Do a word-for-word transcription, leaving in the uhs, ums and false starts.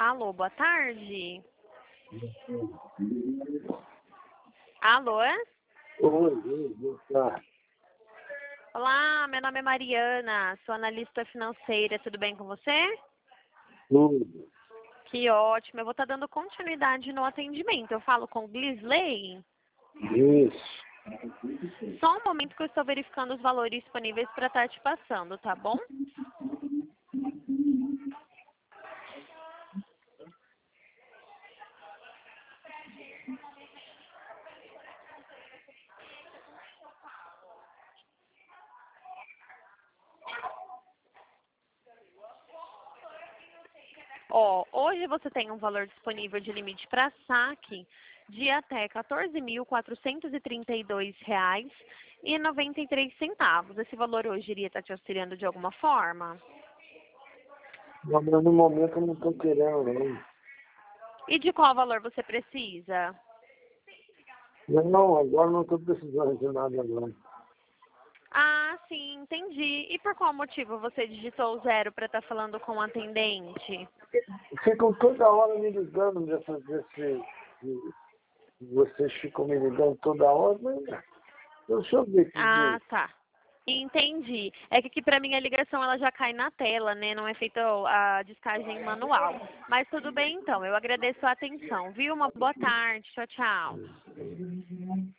Alô, boa tarde. Alô? Oi, boa tarde. Olá, meu nome é Mariana, sou analista financeira, tudo bem com você? Tudo. Que ótimo, eu vou estar dando continuidade no atendimento. Eu falo com o Glisley? Isso. Só um momento que eu estou verificando os valores disponíveis para estar te passando, tá bom? Ó, hoje você tem um valor disponível de limite para saque de até quatorze mil quatrocentos e trinta e dois reais e noventa e três centavos. Esse valor hoje iria estar te auxiliando de alguma forma? Mas no momento eu não estou querendo, não. E de qual valor você precisa? Não, agora não estou precisando de nada, não. Ah, sim, entendi. E por qual motivo você digitou o zero para estar falando com o atendente? Ficam toda hora me ligando dessa, desse... Vocês ficam me ligando toda hora, mas... Deixa eu ver que Ah, dia. tá. Entendi. É que aqui para mim a ligação ela já cai na tela, né? Não é feita a descagem manual. Mas tudo bem então. Eu agradeço a atenção, viu? Uma boa tarde. Tchau, tchau.